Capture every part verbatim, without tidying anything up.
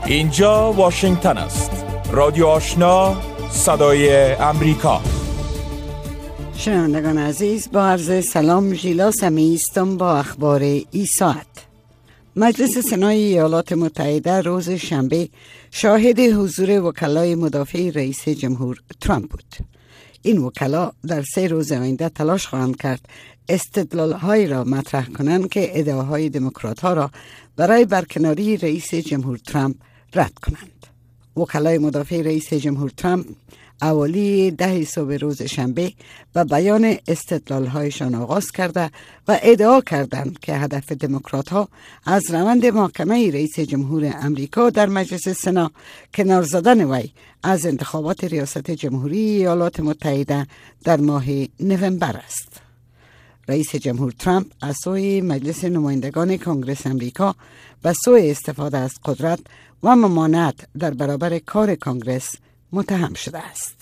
اینجا واشنگتن است. رادیو آشنا، صدای امریکا. شنوندگان عزیز، با عرض سلام، ژیلا سمیعی هستم با اخبار این ساعت. مجلس سنای ایالات متحده روز شنبه شاهد حضور وکلای مدافع رئیس جمهور ترامپ بود. این وکلا در سه روز آینده تلاش خواهند کرد استدلال‌هایی را مطرح کنند که ادعاهای دموکرات‌ها را برای برکناری رئیس جمهور ترامپ رد کنند. وکلای مدافع رئیس جمهور ترامپ اولی ده صبح روز شنبه به بیان استدلال‌هایشان آغاز کرده و ادعا کردند که هدف دموکرات‌ها از روند محکمه رئیس جمهور امریکا در مجلس سنا کنار زدن وی از انتخابات ریاست جمهوری ایالات متحده در ماه نوامبر است. رئیس جمهور ترامپ از سوی مجلس نمایندگان کنگره امریکا به سوی استفاده از قدرت و ممانعت در برابر کار کنگره متهم شده است.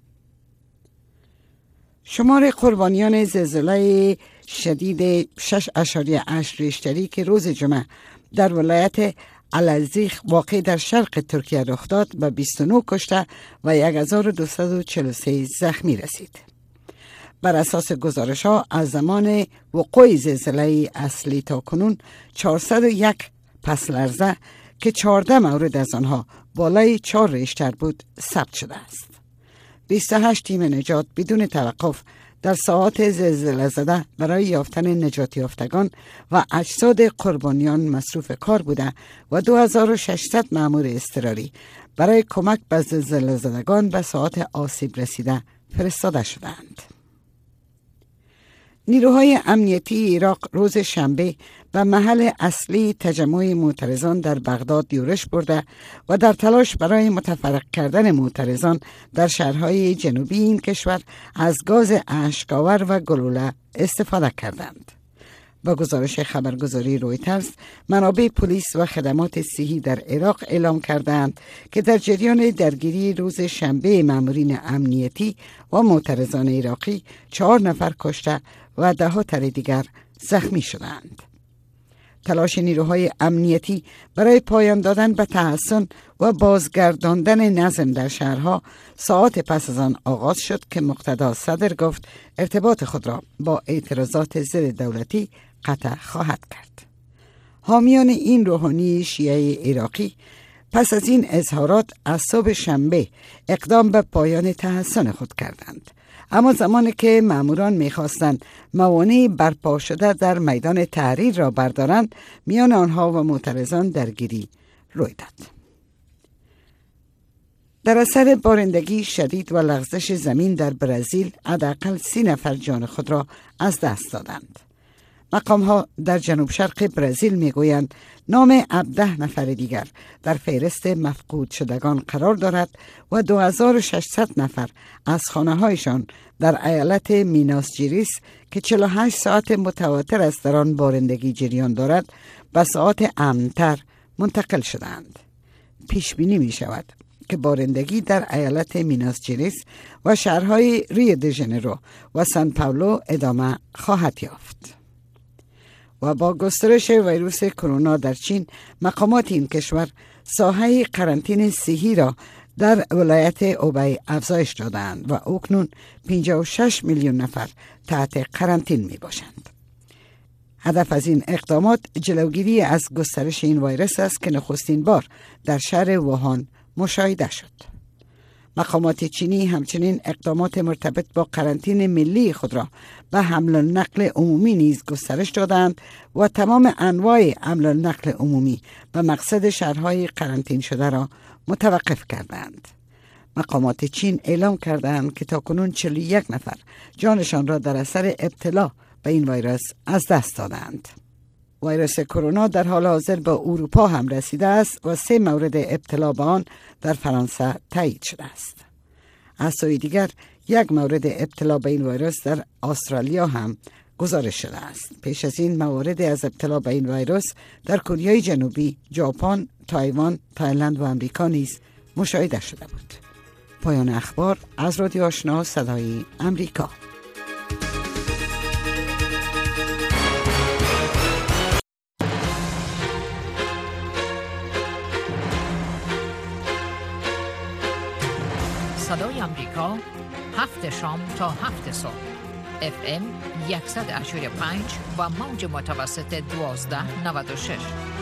شمار قربانیان زلزله شدید شش اشاریه هشت ریشتری که روز جمعه در ولایت العزیق واقع در شرق ترکیه رخ داد به بیست و نه کشته و هزار و دویست و چهل و سه زخمی رسید. بر اساس گزارش ها از زمان وقوع زلزله اصلی تا کنون چهارصد و یک پس لرزه که چهارده مورد از آنها بالای چهار ریشتر بود ثبت شده است. بیست و هشت تیم نجات بدون توقف در ساعات زلزله زده برای یافتن نجات یافتگان و اجساد قربانیان مصروف کار بوده و دو هزار و ششصد مأمور اضطراری برای کمک به زلزله زدگان به ساعات آسیب رسیده فرستاده شدند. نیروهای امنیتی عراق روز شنبه به محل اصلی تجمع معترضان در بغداد یورش برده و در تلاش برای متفرق کردن معترضان در شهرهای جنوبی این کشور از گاز اشک‌آور و گلوله استفاده کردند. با گزارش خبرگزاری رویترز، منابع پلیس و خدمات صحی در عراق اعلام کردند که در جریان درگیری روز شنبه مامورین امنیتی و معترضان عراقی چهار نفر کشته و ده ها تن دیگر زخمی شدند. تلاش نیروهای امنیتی برای پایان دادن به تحسن و بازگرداندن نظم در شهرها ساعات پس از آن آغاز شد که مقتدا صدر گفت ارتباط خود را با اعتراضات ضد دولتی قطع خواهد کرد. حامیان این روحانی شیعه عراقی پس از این اظهارات از صبح شنبه اقدام به پایان تحسن خود کردند، اما زمانی که ماموران می‌خواستند موانع برپا شده در میدان تحریر را بردارند، میان آنها و معترضان درگیری روی داد. در اثر بارندگی شدید و لغزش زمین در برزیل حداقل سی نفر جان خود را از دست دادند. مقام‌ها در جنوب شرق برزیل میگویند نام هفده نفر دیگر در فهرست مفقود شدگان قرار دارد و دو هزار و ششصد نفر از خانه‌هایشان در ایالت میناس جیریس که چهل و هشت ساعت متواتر است در آن بارندگی جریان دارد به ساعات امن‌تر منتقل شدند. پیش بینی می شود که بارندگی در ایالت میناس جیریس و شهرهای ریو د ژنرو و سان پائولو ادامه خواهد یافت. و با گسترش ویروس کرونا در چین، مقامات این کشور ساحه قرنطینه صحی را در ولایت اوبی افزایش دادند و اکنون پنجاه و شش میلیون نفر تحت قرنطینه می باشند. هدف از این اقدامات جلوگیری از گسترش این ویروس است که نخستین بار در شهر ووهان مشاهده شد. مقامات چینی همچنین اقدامات مرتبط با قرنطینه ملی خود را به حمل و نقل عمومی نیز گسترش دادند و تمام انواع حمل و نقل عمومی به مقصد شهرهای قرنطینه شده را متوقف کردند. مقامات چین اعلام کردند که تاکنون چهل و یک نفر جانشان را در اثر ابتلا به این ویروس از دست دادند. ویروس کرونا در حال حاضر به اروپا هم رسیده است و سه مورد ابتلا به آن در فرانسه تایید شده است. از سوی دیگر یک مورد ابتلا به این ویروس در استرالیا هم گزارش شده است. پیش از این موارد از ابتلا به این ویروس در کره جنوبی، ژاپن، تایوان، تایلند و آمریکا نیز مشاهده شده بود. پایان اخبار از رادیو آشنا صدای امریکا. صدای آمریکا، هفت شام تا هفت صبح. اف ام صد و هشتاد و پنج و موج متوسط دوازده نود و شش.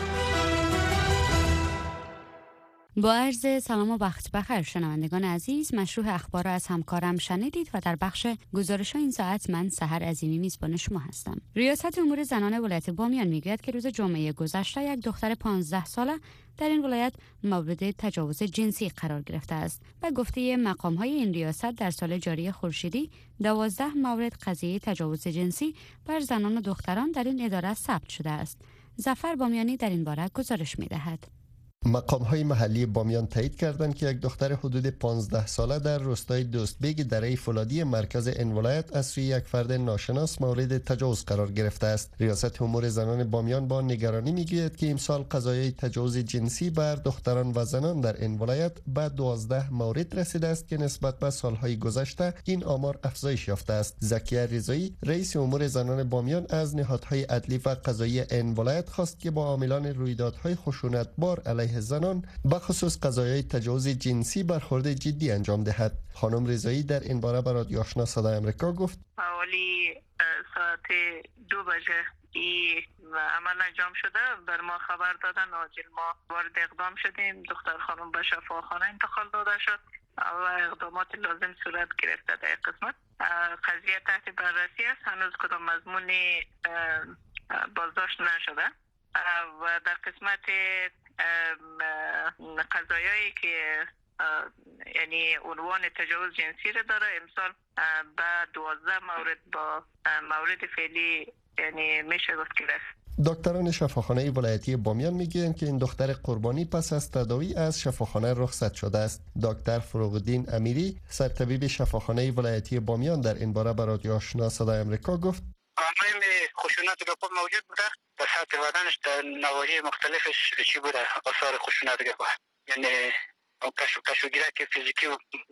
با عرض سلام و وقت بخیر شنوندگان عزیز، مشروع اخبار را از همکارم شنیدید و در بخش گزارش این ساعت من سحر عظیمی میزبان شما هستم. ریاست امور زنان ولایت بامیان میگوید که روز جمعه گذشته یک دختر پانزده ساله در این ولایت مورد تجاوز جنسی قرار گرفته است و گفته مقام‌های این ریاست در سال جاری خورشیدی دوازده مورد قضیه تجاوز جنسی بر زنان و دختران در این اداره ثبت شده است. ظفر بامیانی در این باره گزارش می‌دهد. مقام‌های محلی بامیان تایید کردند که یک دختر حدود پانزده ساله در روستای دوستبیگ دره فولادی مرکز این ولایت از سوی یک فرد ناشناس مورد تجاوز قرار گرفته است. ریاست امور زنان بامیان با نگرانی میگوید که امسال قضایای تجاوز جنسی بر دختران و زنان در این ولایت به دوازده مورد رسیده است که نسبت به سالهای گذشته این آمار افزایش یافته است. زکیه رضایی رئیس امور زنان بامیان از نهادهای عدلی و قضایی این ولایت خواست که با عاملان رویدادهای خشونتبار علیه زنان به خصوص قضایای تجاوز جنسی برخورد جدی انجام دهد. خانم رضایی در این باره به رادیو آشنا صدای آمریکا گفت: حوالی ساعت دو بجه ای عمل انجام شده، بر ما خبر دادن، عاجل ما وارد اقدام شدیم. دختر خانم به شفاخانه انتقال داده شد و اقدامات لازم صورت گرفته. در قسمت قضیه تحت بررسی است، هنوز کدام مضمون بازداشت نشده و در قسمت قضایایی که یعنی عنوان تجاوز جنسی را داره، امسال به دوازده مورد با مورد فعلی یعنی میشه گفت که رسید. دکتران شفاخانه ولایتی بامیان میگویند که این دختر قربانی پس از تداوی از شفاخانه رخصت شده است. دکتر فروغالدین امیری سرطبیب شفاخانه ولایتی بامیان در این باره به رادیو آشنا صدای آمریکا گفت: عوامل خشونت گپا موجود بوده، به سطح بدنش در نواحی مختلفش چی بوده، آثار خشونت گپا، یعنی کشو کشو گیرک فیزیکی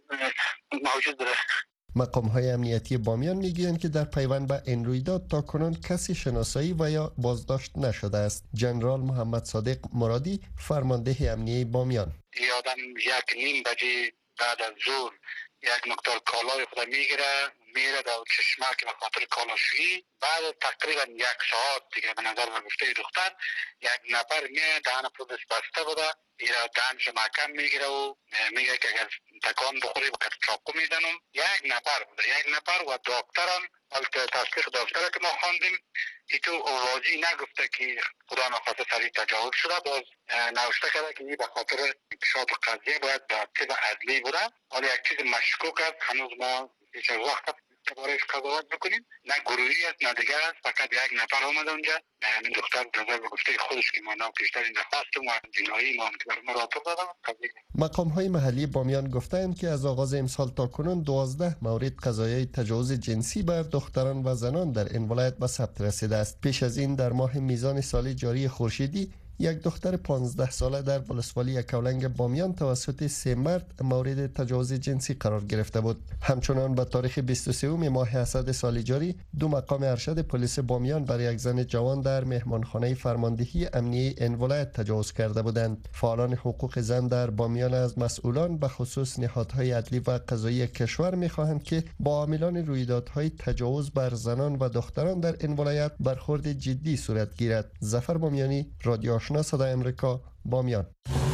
موجود بوده. مقام‌های امنیتی بامیان میگویند که در پیوند به این رویداد تاکنون کسی شناسایی و یا بازداشت نشده است. جنرال محمد صادق مرادی فرمانده امنیه بامیان: یادم یک نیم بجه بعد از ظهر یک مقدار کالای خود میگیره میره در چشمک به خاطر کالاشویی. بعد تقریبا یک ساعت دیگه به نظر من گفته دختر یک نفر میه دهن پودش بسته بوده، ایره دهنش محکم میگیره و میگه که اگر تکان بخوری با چاقو میزنم. یک نفر بوده، یک نفر و دکتران البته تصدیق دکتر که ما خواندیم ای تو واضح نگفته که خدا نخواسته سریع تجاوز شده، باز نوشته کرده که این به خاطر پیشات قضیه باید به طب عدلی بوده. حالا یک چیز مشکوک است، هنوز ما هیچ وقت بارش قضاوت بکنیم، نه گروهی است نه دیگر است، فقط یک نفر آمد اونجا. این دختر نظر به گفته خودش که ما نام پیشتر اینجا خواستم و جنایی ما که بر ما رابطه دادم. مقام های محلی بامیان گفتند که از آغاز امسال تا کنون دوازده مورد قضایای تجاوز جنسی بر دختران و زنان در این ولایت به ثبت رسیده است. پیش از این در ماه میزان سال جاری خورشیدی یک دختر پانزده ساله در ولسوالی یکاولنگ بامیان توسط سه مرد مورد تجاوز جنسی قرار گرفته بود. همچنان به تاریخ بیست و سه ماه اسد سال جاری دو مقام ارشد پلیس بامیان بر یک زن جوان در مهمانخانه فرماندهی امنیه این ولایت تجاوز کرده بودند. فعالان حقوق زن در بامیان از مسئولان به خصوص نهادهای عدلی و قضایی کشور می‌خواهند که با عاملان رویدادهای تجاوز بر زنان و دختران در این ولایت برخورد جدی صورت گیرد. ظفر بامیانی، رادیو آشنا صدای آمریکا، بامیان.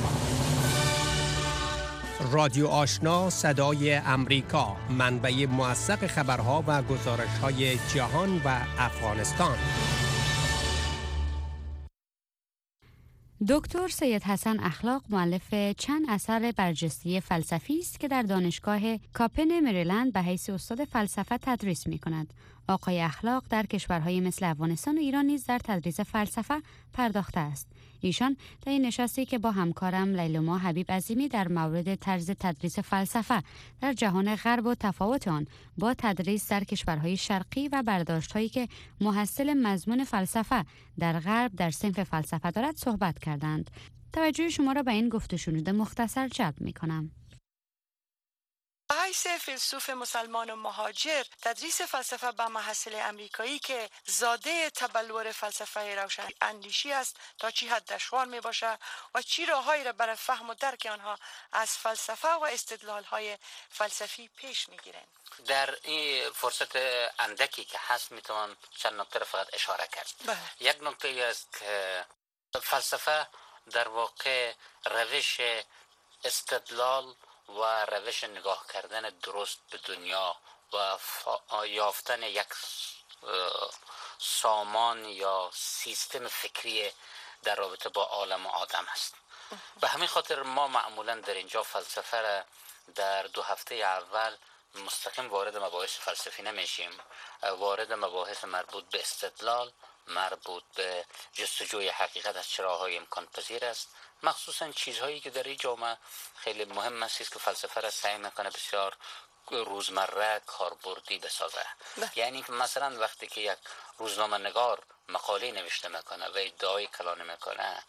رادیو آشنا صدای امریکا، منبع موثق خبرها و گزارش‌های جهان و افغانستان. دکتر سید حسن اخلاق مؤلف چند اثر برجسته فلسفی است که در دانشگاه کاپن مریلند به حیث استاد فلسفه تدریس می‌کند. آقای اخلاق در کشورهای مثل افغانستان و ایران نیز در تدریس فلسفه پرداخته است. ایشان در این نشستی که با همکارم لیلما حبیب عظیمی در مورد طرز تدریس فلسفه در جهان غرب و تفاوت آن با تدریس در کشورهای شرقی و برداشت‌هایی که محصل مضمون فلسفه در غرب در صنف فلسفه دارد صحبت کردند. توجه شما را به این گفت و شنود مختصر جلب می‌کنم. I حیث فیلسوف مسلمان و مهاجر تدریس فلسفه به محصل امریکایی که زاده تبلور فلسفه روشن اندیشی است تا چی حد دشوار می باشه و چی راههایی را برای فهم و درک آنها از فلسفه و استدلال‌های فلسفی پیش می‌گیرند؟ در این فرصت اندکی که هست میتوان چند نکته را فقط اشاره کرد. بله. یک نکته است که فلسفه در واقع روش استدلال و روش نگاه کردن درست به دنیا و یافتن یک سامان یا سیستم فکری در رابطه با عالم و آدم است. به همین خاطر ما معمولا در اینجا فلسفه را در دو هفته اول مستقیم وارد مباحث فلسفی نمیشیم، وارد مباحث مربوط به استدلال، مربوط به جستجوی حقیقت از چراهای امکان پذیر است، مخصوصا چیزهایی که در این جامعه خیلی مهم است که فلسفه را سعی میکنه بسیار روزمره کاربردی بسازه. یعنی مثلا وقتی که یک روزنامه نگار مقاله نوشته میکنه و ادعای کلان میکنه،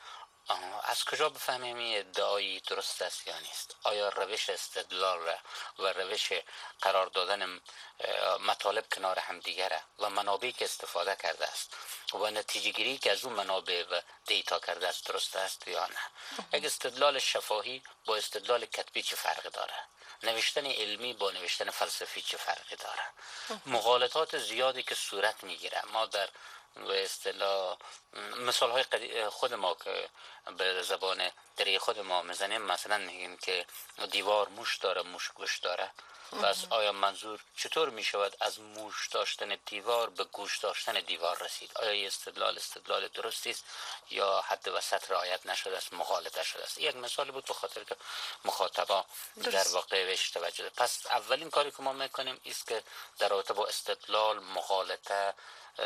از کجا بفهمیم این ادعایی درست است یا نیست؟ آیا روش استدلال را و روش قرار دادن مطالب کنار هم دیگره و منابعی که استفاده کرده است و نتیجه گیری که از اون منابع و دیتا کرده است درست است یا نه؟ یک استدلال شفاهی با استدلال کتبی چه فرقی داره؟ نوشتن علمی با نوشتن فلسفی چه فرقی داره؟ مغالطات زیادی که صورت میگیره. ما در و اصطلاح مثال های خود ما که به زبان دری خود ما میزنیم، مثلا میگیم که دیوار موش داره، موش گوش داره. پس آیا منظور چطور میشود از موش داشتن دیوار به گوش داشتن دیوار رسید؟ آیا این استدلال استدلال درستی است یا حد وسط رعایت نشده است، مغالطه شده است؟ یک مثال بود به خاطر که مخاطبا در واقع بهش توجه. پس اولین کاری که ما میکنیم است که در رابطه با استدلال، مغالطه،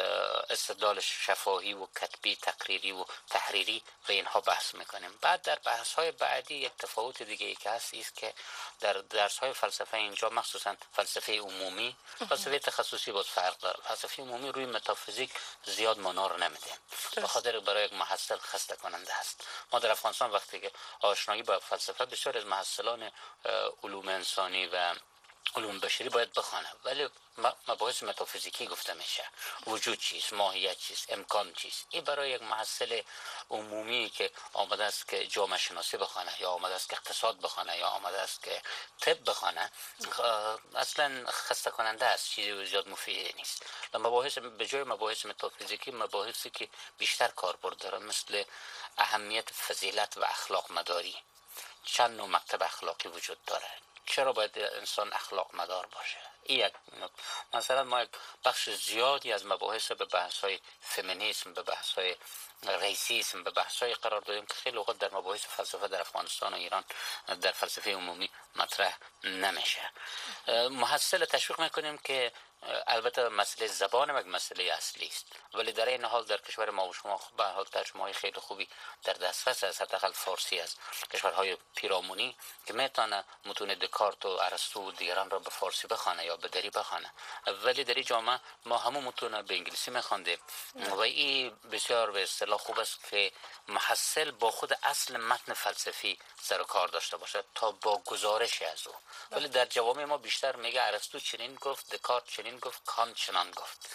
استدلال شفاهی و کتبی، تقریری و تحریری و اینها بحث میکنیم. بعد در بحث های بعدی یک تفاوت دیگه ای که هست است که در درس های فلسفه اینجا مخصوصا فلسفه عمومی، فلسفه تخصصی باز فرق داره. فلسفه عمومی روی متافیزیک زیاد مانا رو نمیده، به خاطر برای یک محصل خسته کننده است. ما در افغانستان وقتی که آشنایی با فلسفه، بسیار از محصلان علوم انسانی و علوم بشری باید بخونه، ولی مباحث متافیزیکی گفته میشه. وجود چیست، ماهیت چیست، امکان چیست. این برای یک محصل عمومی که آمده است که جامعه شناسی بخونه یا آمده است که اقتصاد بخونه یا آمده است که طب بخونه، اصلا خسته کننده است، چیزی زیاد مفید نیست. مباحث به جای مباحث متافیزیکی، مباحثی که بیشتر کاربرد داره، مثل اهمیت فضیلت و اخلاق مداری. چند نوع مکتب اخلاقی وجود داره، چرا باید انسان اخلاق مدار باشه؟ این یک مثلا ما یک بخش زیادی از مباحث به بحث‌های فمینیسم، به بحث‌های ریسیسم، به بحث‌های قرار دادیم که خیلی اوقات در مباحث فلسفه در افغانستان و ایران در فلسفه عمومی مطرح نمیشه. محصل تشویق میکنیم که البته مسئله زبان یک مسئله اصلی است، ولی در این حال در کشور ما و شما به حال ترجمه‌های خیلی خوبی در دسترس است، حداقل فارسی از کشورهای پیرامونی که میتونه متون دکارت و ارسطو و دیگران را به فارسی بخونه یا به دری بخونه. ولی در این جامعه ما همون متون به انگلیسی میخوندیم و این بسیار به اصطلاح خوب است که محصل با خود اصل متن فلسفی سر و کار داشته باشه تا با گزارش از او. ولی در جوامع ما بیشتر میگه ارسطو چنین گفت، دکارت چنین گفت، کانت چنان گفت.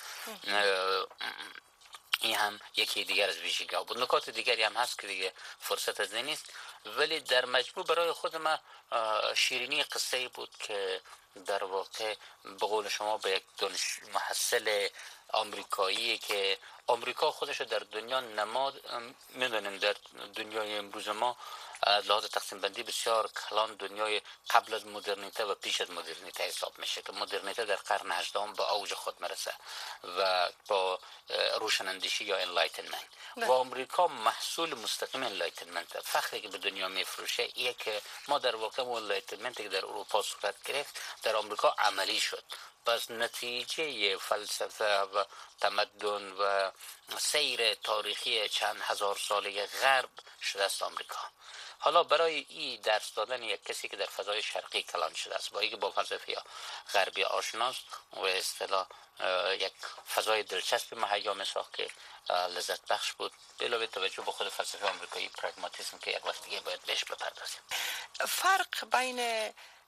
این هم یکی دیگر از ویژگی ها بود. نکات دیگری هم هست که دیگه فرصت از نیست، ولی در مجموع برای خود ما شیرینی قصه بود که در واقع به قول شما به یک دانش محصل آمریکایی که آمریکا خودش در دنیا نماد، میدونیم در دنیای امروز ما از لحاظ تقسیم بندی بسیار کلان دنیای قبل از مدرنیته و پیش از مدرنیته حساب میشه که مدرنیته در قرن هجدهم به اوج خود مرسه و با روشناندیشی یا انلایتنمنت و آمریکا محصول مستقیم انلایتنمنت. فخری که به دنیا میفروشه اینه که ما در واقع انلایتنمنت که در اروپا صورت گرفت در آمریکا عملی شد. پس نتیجه فلسفه و تمدن و سیر تاریخی چند هزار ساله غرب شده است آمریکا. حالا برای این درس دادن یک کسی که در فضای شرقی کلان شده است، با اینکه با فلسفه غربی آشناست و اصطلاح یک فضای دلچسبی مهیا می‌ساخت که لذت بخش بود، علاوه توجه به خود فلسفه آمریکایی پراگماتیسم که یک وقت دیگه باید بهش بپردازیم. فرق بین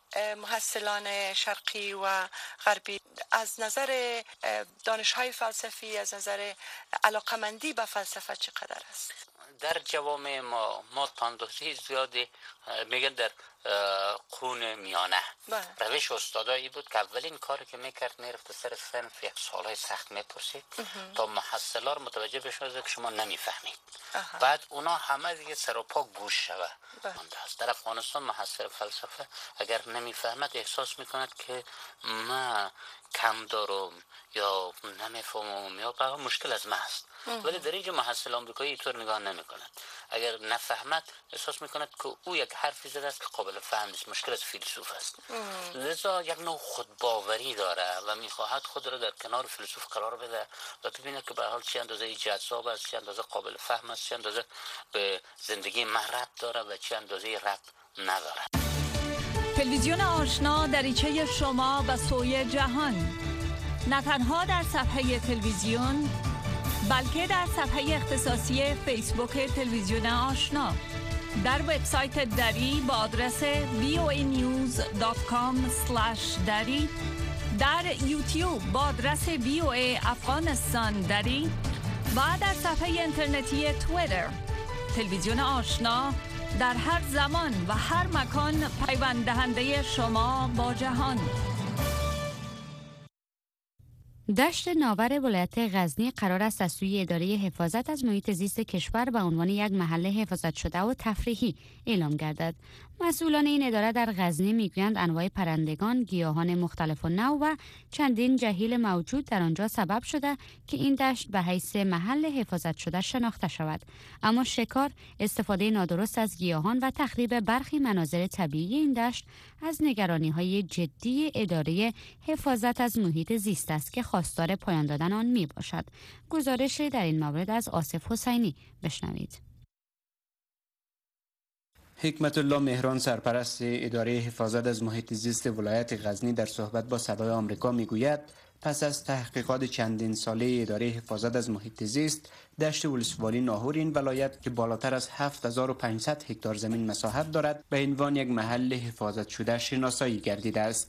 محصلان شرقی و غربی از نظر دانش‌های فلسفی، از نظر علاقمندی به فلسفه چقدر است؟ در جوامع ما ما تاندوزی زیادی میگن در قرون میانه بله. روش استادایی بود که اولین کاری که میکرد میرفت سر صنف یک سوالای سخت میپرسید تا محصلا رو متوجه بشه که شما نمیفهمید. بعد اونا همه دیگه سر و پا گوش شوه. در افغانستان محصل فلسفه اگر نمیفهمد احساس میکند که ما کم دارم یا نمیفهمم یا بقیه مشکل از ما است. ولی در اینجا محصل آمریکایی اینطور نگاه نمیکند. اگر نفهمد احساس میکند که او یک حرفی زده است که قابل فهم نیست، مشکل از فیلسوف است. لذا یک نوع خودباوری داره و میخواهد خود را در کنار فیلسوف قرار بده و ببینه که به حال چه اندازه جذاب است، چه اندازه قابل فهم است، چه اندازه به زندگی من ربط داره و چه اندازه ربط نداره. تلویزیون آشنا دریچه شما به سوی جهان، نه تنها در صفحه تلویزیون بلکه در صفحه اختصاصی فیسبوک تلویزیون آشنا، در وبسایت دری با آدرس وی او ای نیوز دات کام اسلش دری، در یوتیوب با آدرس وی او ای افغانستان دری و در صفحه اینترنتی توییتر. تلویزیون آشنا در هر زمان و هر مکان پیوند دهنده شما با جهان. دشت ناور ولایت غزنی قرار است از سوی اداره حفاظت از محیط زیست کشور به عنوان یک محل حفاظت شده و تفریحی اعلام گردد. مسئولان این اداره در غزنی میگویند انواع پرندگان، گیاهان مختلف و نوع و چندین جهیل موجود در آنجا سبب شده که این دشت به حیث محل حفاظت شده شناخته شود. اما شکار، استفاده نادرست از گیاهان و تخریب برخی مناظر طبیعی این دشت از نگرانی‌های جدی اداره حفاظت از محیط زیست است که خواستار پایان دادن آن می باشد. گزارشی در این مورد از آصف حسینی بشنوید. حکمت الله مهران، سرپرست اداره حفاظت از محیط زیست ولایت غزنی، در صحبت با صدای آمریکا میگوید پس از تحقیقات چندین ساله اداره حفاظت از محیط زیست، دشت ولسوالی ناهور این ولایت که بالاتر از هفت هزار و پانصد هکتار زمین مساحت دارد به عنوان یک محل حفاظت شده شناسایی گردیده است.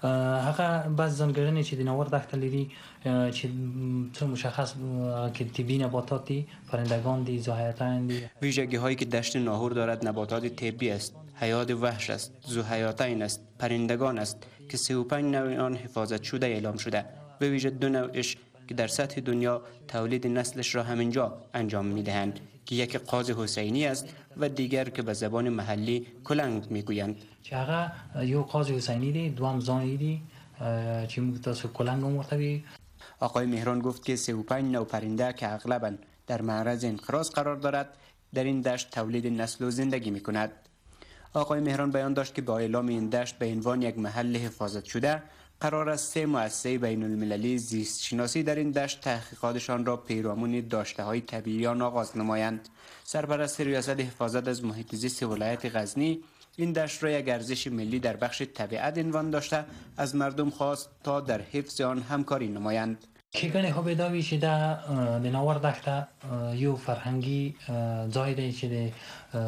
هغه بعض ځانګړنې چې د ناور دښته لري چې څه مشخص که طبی نباتات دي، پرندگان دي، ذوحیاتین دي. ویژگی هایی که دشت ناهور دارد نباتات طبی است، حیات وحش است، ذوحیاتین است، پرندگان است که سی و پنج نوع آن حفاظت شده اعلام شده. به ویژه دو نوعش که در سطح دنیا تولید نسلش را همینجا انجام میدهند که یک قاز حسینی است و دیگر که به زبان محلی کلنگ میگویند. چې هغه یو قاز حسینی دی، دوام زانی دی چې موږ تاسو کلنگ ورته. آقای مهران گفت که سی و پنج نوع پرنده که اغلباً در معرض انقراض قرار دارد در این دشت تولید نسل و زندگی میکند. آقای مهران بیان داشت که با اعلام این دشت به عنوان یک محل حفاظت شده قرار است سه مؤسسه بین المللی زیست شناسی در این دشت تحقیقاتشان را پیرامون داشته‌های طبیعیان آغاز نمایند. سرپرست ریاست حفاظت از محیط زیست ولایت غزنی این دشت را یک ارزش ملی در بخش طبیعت عنوان داشته از مردم خواست تا در حفظ آن همکاری نمایند. ښېګڼې خو به دا وي چې دا د ناور دښته یو فرهنګي ځای دی چې د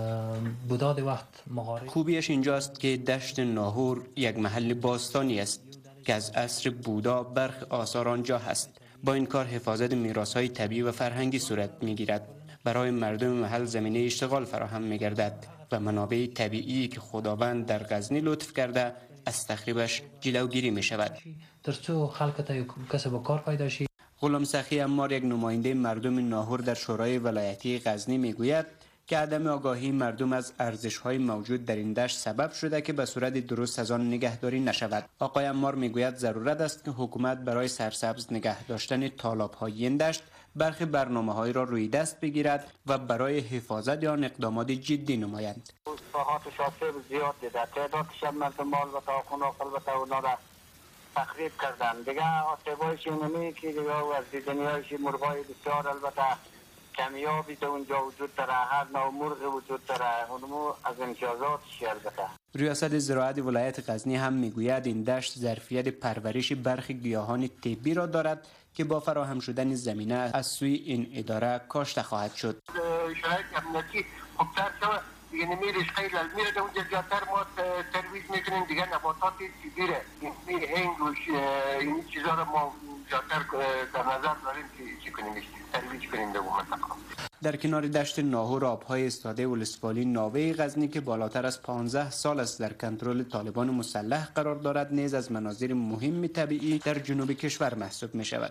بودا د وخت مغارب. خوبیش اینجاست که دشت ناهور یک محل باستانی است که از عصر بودا برخی آثار آنجا هست. با این کار حفاظت میراث‌های طبیعی و فرهنگی صورت می‌گیرد. برای مردم محل زمینه اشتغال فراهم می‌گردد و منابع طبیعی که خداوند در غزنی لطف کرده از تخریبش جلوگیری می‌شود. ترڅو خلک ته کسب و کار پیدا شي. غلام سخی عمار، یک نماینده مردم ناهور در شورای ولایتی غزنی میگوید که عدم آگاهی مردم از ارزش‌های موجود در این دشت سبب شده که به صورت درست از آن نگهداری نشود. آقای عمار میگوید ضرورت است که حکومت برای سرسبز نگه داشتن تالاب‌های این دشت برخی برنامه‌هایی را روی دست بگیرد و برای حفاظت آن اقدامات جدی نمایند. ساحات شاسب زیاد دیده، تعدادش هم مال و تاخون و البته اونا را تخریب کردن. دیگه آسیبایش اینمی که دیگه از دیدنیایش مرغای بسیار البته کمیابی در اونجا وجود داره، هر نوع مرغ وجود داره، اونمو از امتیازاتش البته. ریاست زراعت ولایت غزنی هم میگوید این دشت ظرفیت پرورش برخی گیاهان طبی را دارد که با فراهم شدن زمینه از سوی این اداره کاشته خواهد شد. شرایط امنیتی خوبتر شود دیگه نمیرش خیلی میره که اونجا زیادتر ما ترویج میکنیم دیگه نباتات چیزیره این هنگ و این چیزا رو ما زیادتر در نظر داریم که چی کنیم ترویج کنیم در منطقه. در کنار دشت ناهور آبهای استاده ولسوالی ناوه غزنی که بالاتر از پانزده سال است در کنترل طالبان مسلح قرار دارد نیز از مناظر مهم طبیعی در جنوب کشور محسوب می شود.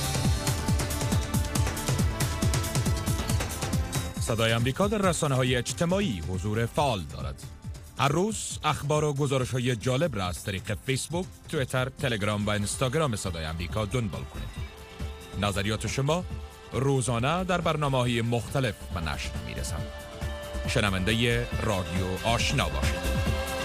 صدای امریکا در رسانه‌های اجتماعی حضور فعال دارد. هر روز اخبار و گزارش‌های جالب را از طریق فیسبوک، توییتر، تلگرام و اینستاگرام صدای امریکا دنبال کنید. نظریات شما روزانه در برنامه‌های مختلف به نشر می‌رسند. شنونده رادیو آشنا باشید.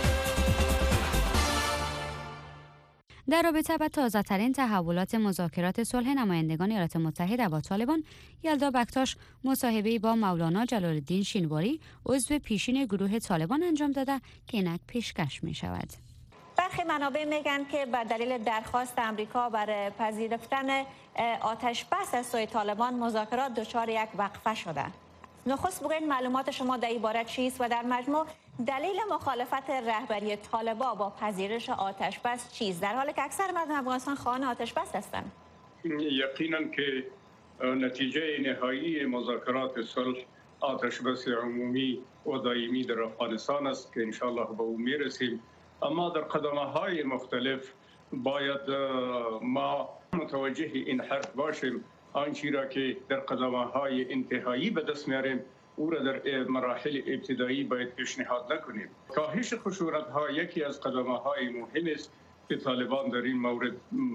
در رابطه با تازه‌ترین تحولات مذاکرات صلح نمایندگان ایالات متحده با طالبان، یلدا بکتاش مصاحبه‌ای با مولانا جلال الدین شینواری عضو پیشین گروه طالبان انجام داده که اینک پیشکش می‌شود. برخی منابع میگن که به دلیل درخواست امریکا برای پذیرفتن آتش بس از سوی طالبان مذاکرات دچار یک وقفه شده. نخست بگویید معلومات شما در این باره چیست و در مجموع دلیل مخالفت رهبری طالبان با پذیرش آتش بس چیست، در حالی که اکثر مردم افغانستان خواهان آتش بس هستند؟ یقینا که نتیجه نهایی مذاکرات صلح آتش بس عمومی و دائمی در افغانستان است که انشاءالله به او میرسیم. اما در قدم‌های مختلف باید ما متوجه این حرف باشیم. آنچه را که در قدم‌های انتهایی به دست میاریم او را در مراحل ابتدایی باید پیشنهاد نکنیم. کاهش خشونت‌ها یکی از قدم‌های مهم است که طالبان در این مورد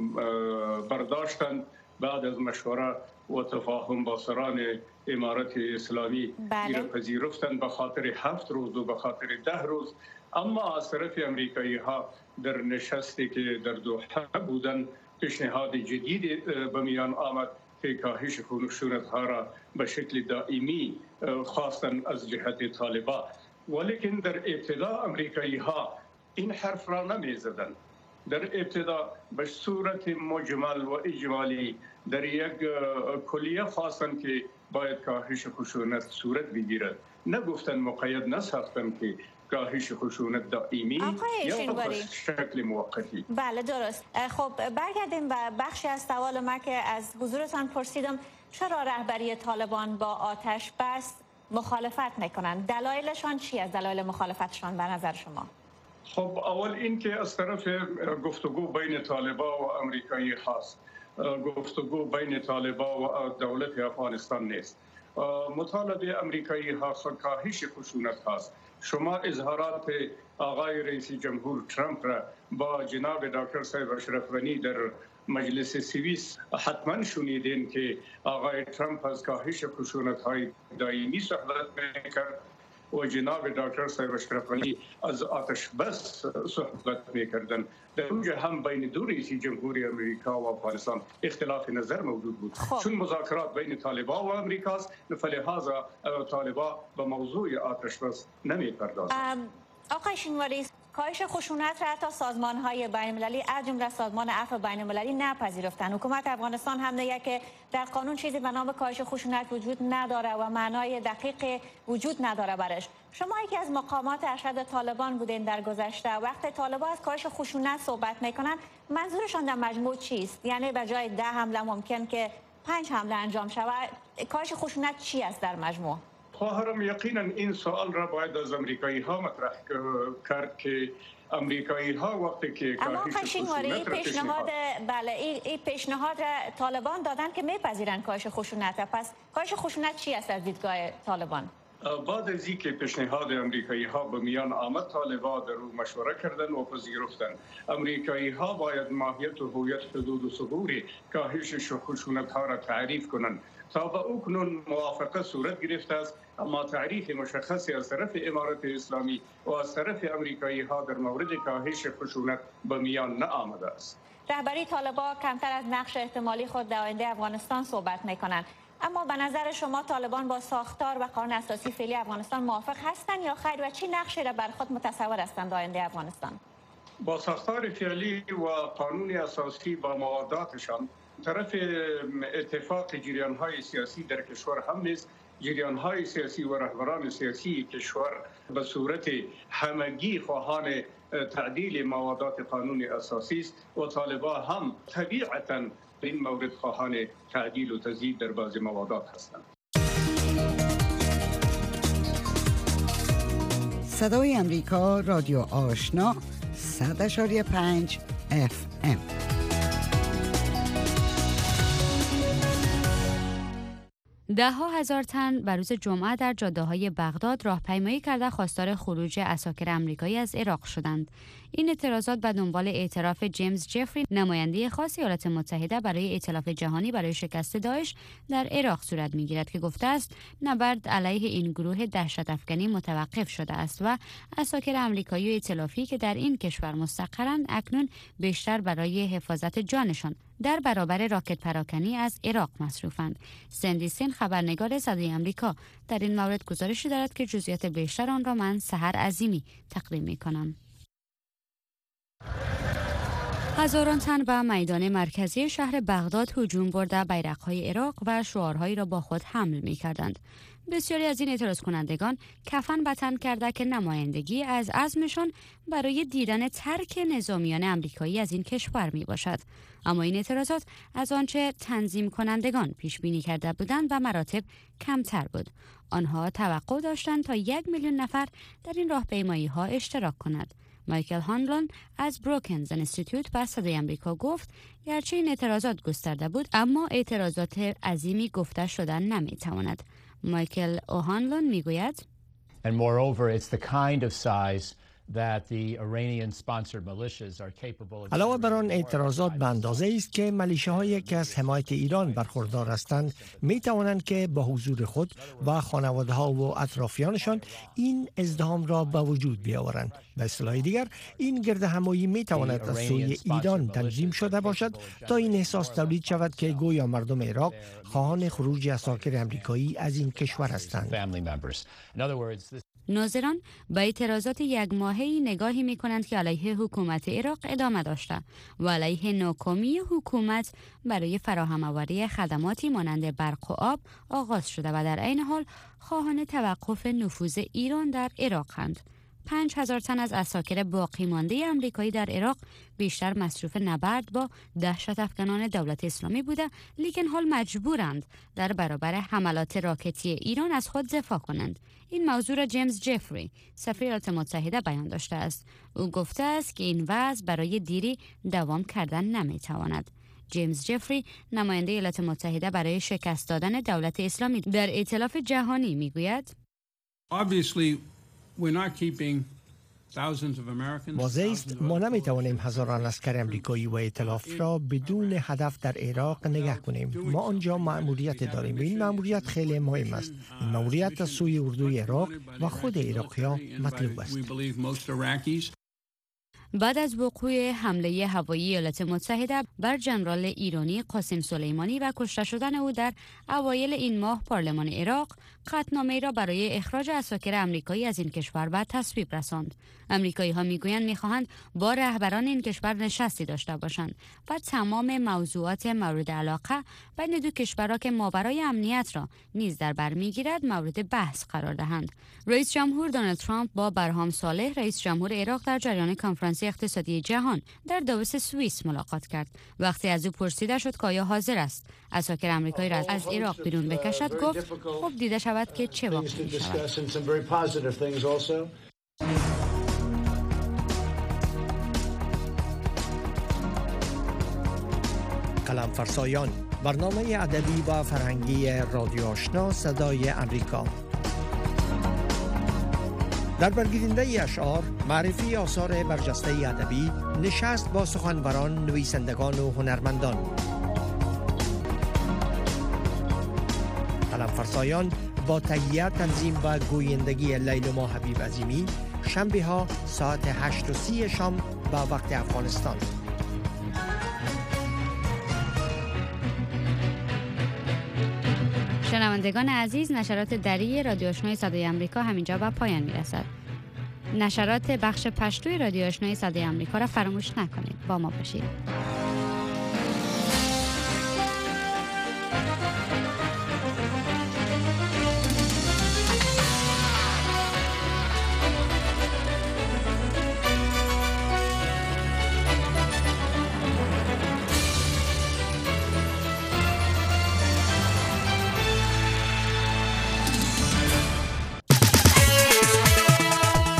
برداشتند بعد از مشوره و تفاهم با سران امارت اسلامی. بله. را پذیرفتند به خاطر هفت روز و به خاطر ده روز. اما از طرف امریکایی ها در نشستی که در دوحه بودن پیشنهاد جدید به میان آمد که کاهش خشونت ها را به شکل دائمی خواستن از جهت طالبان. ولیکن در ابتدا امریکایی ها این حرف را نمی زدن. در ابتدا به صورت مجمل و اجمالی در یک کلیه خواستن که باید کاهش خشونت صورت بگیرد. نگفتن مقید نساختن که کاهش خشونت دائمی یا شکل موقتی. بله درست. خب برگردیم به بخشی از سوال ما که از حضورتان پرسیدم، چرا رهبری طالبان با آتش بس مخالفت میکنند؟ دلایلشان چی است؟ دلایل مخالفتشان به نظر شما؟ خب اول این که از طرف گفتگو بین طالبان و امریکایی هست، گفتگو بین طالبان و دولت افغانستان نیست. مطالبه امریکایی ها کاهش خشونت هست. شما اظهارات آقای رئیس جمهور ترامپ را با جناب دکتر صاحب اشرف غنی در مجلس سوئیس حتما شنیدین که آقای ترامپ از کاهش خشونت های دائمی صحبت میکرد و جناب دکتر صاحب اشرف غنی از آتش بس صحبت میکردن. در اونجا هم بین دو رئیس جمهوری امریکا و افغانستان اختلاف نظر موجود بود. خب. چون مذاکرات بین طالبان و امریکاست، فلهذا طالبان به موضوع آتش بس نمیپردازند. آقای شینواری، کاهش خشونت را حتی سازمان‌های بین‌المللی از جمله سازمان عفو بین‌المللی نپذیرفتند. حکومت افغانستان هم میگه که در قانون چیزی به نام کاهش خشونت وجود نداره و معنای دقیق وجود نداره برش. شما یکی از مقامات ارشد طالبان بودین در گذشته. وقتی طالبان از کاهش خشونت صحبت میکنن، منظورشان در مجموع چیست؟ یعنی به جای ده حمله ممکن که پنج حمله انجام شود. کاهش خشونت چی است در مجموع؟ خواهرم یقینا این سوال را باید از امریکایی ها مطرح کرد که امریکایی ها وقتی که کاهش خشونت پیشنهاد بله این پیشنهاد را طالبان دادن که میپذیرن کاهش خشونت. پس کاهش خشونت چی است از دیدگاه طالبان؟ بعد از اینکه پیشنهاد امریکایی ها به میان آمد، طالبان در او مشوره کردن و پذیرفتند. امریکایی ها باید ماهیت و هویت حدود و ثغور کاهش خشونت ها را تعریف کنند. تا به او کنون موافقه صورت گرفته است، اما تعریف مشخصی از طرف امارت اسلامی و از طرف امریکایی ها در مورد کاهش خشونت به میان نآمده است. رهبری طالبان کمتر از نقش احتمالی خود در آینده افغانستان صحبت میکنند. اما به نظر شما طالبان با ساختار و قانون اساسی فعلی افغانستان موافق هستند یا خیر و چی نقشی را بر خود متصور هستند در آینده افغانستان؟ با ساختار فعلی و قانون اساسی با مواداتشان طرف اتفاق جریان‌های سیاسی در کشور هم نیست. جریان‌های سیاسی و رهبران سیاسی کشور به صورت همگی خواهان تعدیل موادات قانون اساسی است و طالبان هم طبیعتاً این مورد خواهان تعدیل و تزیید در بعضی موادات هستند. صدای امریکا، رادیو آشنا، صد اشاری پنج اف ام. ده ها هزار تن بر روز جمعه در جاده‌های بغداد راهپیمایی کرده خواستار خروج عساکر آمریکایی از عراق شدند. این اعتراضات به دنبال اعتراف جیمز جفری، نماینده خاص ایالات متحده برای ائتلاف جهانی برای شکست داعش در عراق صورت می‌گیرد که گفته است نبرد علیه این گروه دهشت‌افکنی متوقف شده است و عساکر آمریکایی و ائتلافی که در این کشور مستقرند اکنون بیشتر برای حفاظت جانشان در برابر راکت پراکنی از عراق مصروفند. سندی سین، خبرنگار صدای آمریکا، در این مورد گزارشی دارد که جزئیات بیشتر آن را من سحر عظیمی تقدیم می‌کنم. هزاران تن به میدان مرکزی شهر بغداد هجوم برده بیرق‌های عراق و شعارهایی را با خود حمل می‌کردند. بسیاری از این اعتراض کنندگان کفن به تن کرده که نمایندگی از عزمشان برای دیدن ترک نظامیان آمریکایی از این کشور می باشد. اما این اعتراضات از آنچه تنظیم کنندگان پیش بینی کرده بودند و مراتب کمتر بود. آنها توقع داشتند تا یک میلیون نفر در این راهپیمایی ها اشتراک کند. مایکل هانلون از بروکنز اینستیتوت به صدای آمریکا گفت گرچه این اعتراضات گسترده بود اما اعتراضات عظیمی گفته شدن نمیتواند. مایکل اوهانلون میگوید And moreover it's the kind of size that the Iranian sponsored militias are capable of. علاوه بر آن اعتراضات به اندازه است که ملیشه‌هایی که از حمایت ایران برخوردار هستند می توانند که با حضور خود و خانواده‌ها و اطرافیانشان این ازدحام را به وجود بیاورند. به اصطلاح دیگر این گرد همایی می تواند از سوی ایران تنظیم شده باشد تا این احساس تولید شود که گویا مردم عراق خواهان خروج عساکر آمریکایی از این کشور هستند. ناظران به اعتراضات یک ماهه‌ای نگاهی می‌کنند که علیه حکومت عراق ادامه داشته و علیه ناکامی حکومت برای فراهم‌آوری خدماتی مانند برق و آب آغاز شده و در عین حال خواهان توقف نفوذ ایران در عراق‌اند. پنج هزار تن از عساکر باقی مانده آمریکایی در عراق بیشتر مصروف نبرد با دهشت افکنان دولت اسلامی بوده، لیکن حال مجبورند در برابر حملات راکتی ایران از خود دفاع کنند. این موضوع را جیمز جفری، سفیر ایالات متحده بیان داشته است. او گفته است که این وضع برای دیری دوام کردن نمیتواند. جیمز جفری، نماینده ایالات متحده برای شکست دادن دولت اسلامی در ائتلاف جهانی میگوید Obviously we're not keeping واضح است ما نمیتوانیم هزاران عسکر آمریکایی و ائتلاف را بدون هدف در عراق نگه کنیم. ما آنجا مأموریت داریم و این مأموریت خیلی مهم است. این مأموریت از سوی اردوی عراق و خود عراقی‌ها مطلوب است. بعد از وقوع حمله هوایی ایالات متحده بر ژنرال ایرانی قاسم سلیمانی و کشته شدن او در اوایل این ماه، پارلمان عراق قطعنامه‌ای را برای اخراج عساکر آمریکایی از این کشور به تصویب رساند. آمریکایی‌ها می‌گویند می‌خواهند با رهبران این کشور نشستی داشته باشند و تمام موضوعات مورد علاقه بین دو کشورها که ماورای امنیت را نیز در بر می‌گیرد مورد بحث قرار دهند. رئیس جمهور دونالد ترامپ با برهام صالح، رئیس جمهور عراق، در جریان کنفرانس اقتصادی جهان در داووس سوئیس ملاقات کرد. وقتی از او پرسیده شد که آیا حاضر است عساکر آمریکایی را از عراق بیرون بکشد، گفت خب دیده شود که چه واقعی شود. قلم فرسایان، برنامه ادبی و فرهنگی رادیو آشنا صدای امریکا. در برگیرنده اشعار، معرفی آثار برجسته ادبی، نشست با سخنوران، نویسندگان و هنرمندان. قلم فرسایان با تهیه، تنظیم و گویندگی لیلما حبیب عظیمی، شنبه ها ساعت هشت و سی شام به وقت افغانستان. شنوندگان عزیز، نشرات دری رادیو آشنای صدای آمریکا همینجا به پایان میرسد. نشرات بخش پشتوی رادیو آشنای صدای آمریکا را فراموش نکنید. با ما باشید.